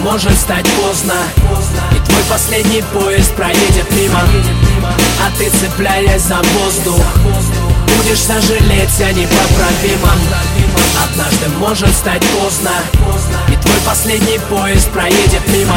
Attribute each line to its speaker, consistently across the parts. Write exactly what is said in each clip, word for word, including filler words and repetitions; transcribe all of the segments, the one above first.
Speaker 1: может стать поздно, и твой последний поезд проедет мимо, а ты, цепляясь за воздух, будешь сожалеть о непоправимом. Однажды может стать поздно, и твой последний поезд проедет мимо,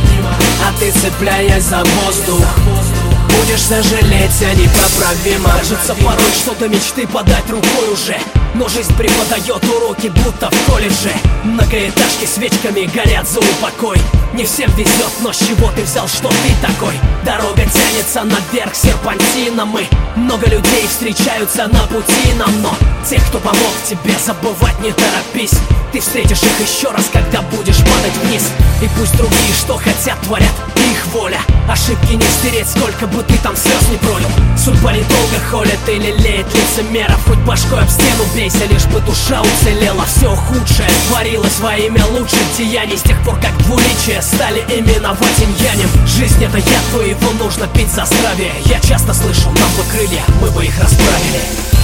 Speaker 1: а ты, цепляясь за воздух, будешь сожалеть о непоправимом.
Speaker 2: Кажется порой, что до мечты подать рукой уже, но жизнь преподает уроки, будто в колледже. Многоэтажки свечками горят за упокой. Не всем везет, но с чего ты взял, что ты такой? Дорога тянется наверх серпантином, и много людей встречаются на пути нам, но тех, кто помог тебе, забывать не торопись. Ты встретишь их еще раз, когда будешь падать вниз. И пусть другие что хотят, творят, их воля. Ошибки не стереть, сколько бы ты там слез не пролил. Судьба недолго холит и лелеет лицемеров. Хоть башкой об стену бейся, лишь бы душа уцелела. Все худшее творилось во имя лучших деяний, с тех пор, как двуличие стали именовать инь-янем. Жизнь — это яд, но его нужно пить за здравие. Я часто слышал, нам бы крылья, мы бы их расправили.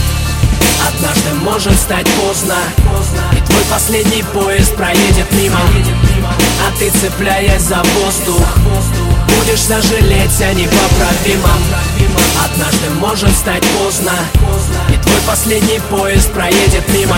Speaker 1: Однажды может стать поздно, и твой последний поезд проедет мимо, а ты, цепляясь за воздух, будешь сожалеть о непоправимом. Однажды может стать поздно, и твой последний поезд проедет мимо,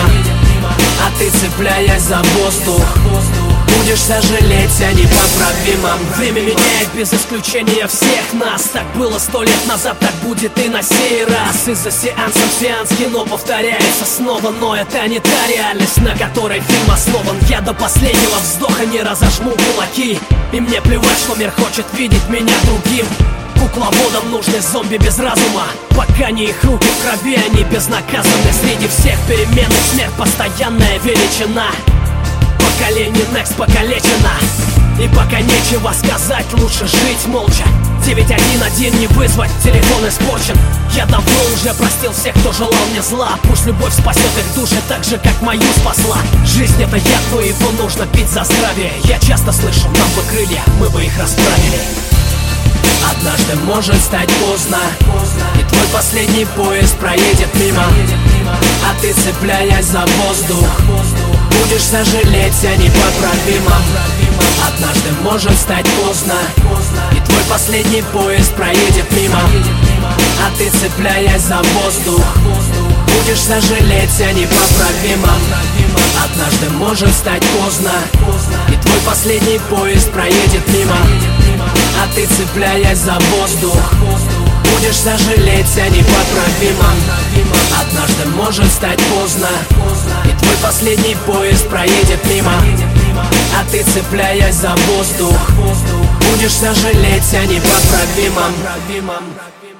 Speaker 1: а ты, цепляясь за воздух, будешь сожалеть о непоправимом.
Speaker 2: Время меняет без исключения всех нас. Так было сто лет назад, так будет и на сей раз. Из-за сеансов сеанс кино повторяется снова, но это не та реальность, на которой фильм основан. Я до последнего вздоха не разожму кулаки, и мне плевать, что мир хочет видеть меня другим. Кукловодам нужны зомби без разума, пока не их руки в крови, они безнаказаны. Среди всех переменных смерть постоянная величина. Поколение Next покалечено, и пока нечего сказать, лучше жить молча. девять один один не вызвать, телефон испорчен. Я давно уже простил всех, кто желал мне зла. Пусть любовь спасет их души так же, как мою спасла. Жизнь — это яд, но его нужно пить за здравие. Я часто слышу, нам бы крылья, мы бы их расправили.
Speaker 1: Однажды может стать поздно, и твой последний поезд проедет мимо, а ты, цепляясь за воздух, будешь сожалеть о непоправимом. Однажды может стать поздно, и твой последний поезд проедет мимо, а ты, цепляясь за воздух, будешь сожалеть о непоправимом. Однажды может стать поздно, и твой последний поезд проедет мимо, а ты, цепляясь за воздух, будешь сожалеть о непоправимом. Однажды может стать поздно, и твой последний поезд проедет мимо, а ты, цепляясь за воздух, будешь сожалеть о непоправимом.